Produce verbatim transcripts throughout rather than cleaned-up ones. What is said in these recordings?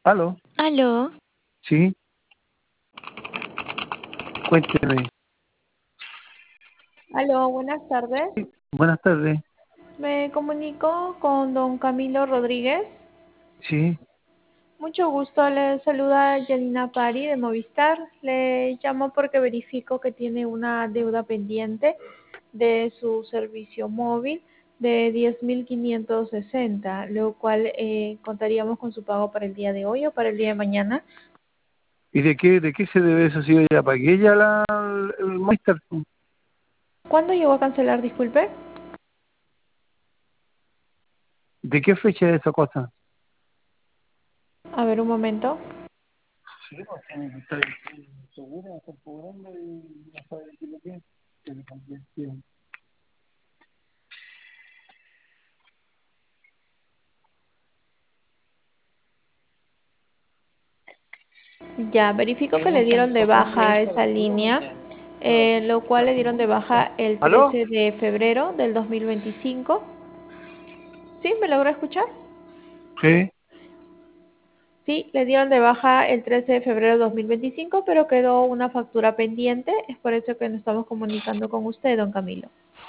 ¿Aló? ¿Aló? Sí, cuénteme. Aló, buenas tardes. Buenas tardes. Me comunico con don Camilo Rodríguez. Sí, Mucho gusto, le saluda Yanina Pari de Movistar. Le llamo porque verifico que tiene una deuda pendiente de su servicio móvil de diez mil quinientos sesenta, lo cual eh, contaríamos con su pago para el día de hoy o para el día de mañana. ¿y de qué de qué se debe eso? Si yo ya pagué ya la, el Master. ¿Cuándo llegó a cancelar, disculpe? ¿De qué fecha es esa cosa? A ver, un momento. Sí, pues tiene que estar segura, estar cobrando y no sabe de qué lo que es. Que le cambié el tiempo. Ya, verifico que le dieron de baja a esa línea, eh, lo cual le dieron de baja el ¿Aló? trece de febrero del dos mil veinticinco. ¿Sí? ¿Me logró escuchar? Sí. Sí, le dieron de baja el trece de febrero de dos mil veinticinco, pero quedó una factura pendiente. Es por eso que nos estamos comunicando con usted, don Camilo.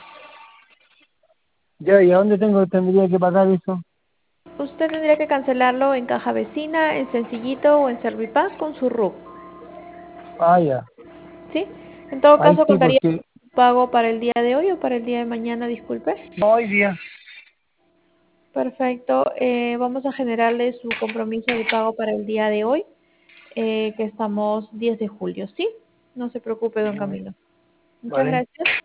Ya, ¿y a dónde tengo tendría que pagar eso? Usted tendría que cancelarlo en Caja Vecina, en Sencillito o en Servipack con su R U C. Ah, ya. ¿Sí? En todo Ahí caso, sí, contaría porque con su pago para el día de hoy o para el día de mañana, disculpe. no hoy día. Perfecto. Eh, vamos a generarle su compromiso de pago para el día de hoy, eh, que estamos diez de julio, ¿sí? No se preocupe, don Vale. Camilo. Muchas Vale. gracias.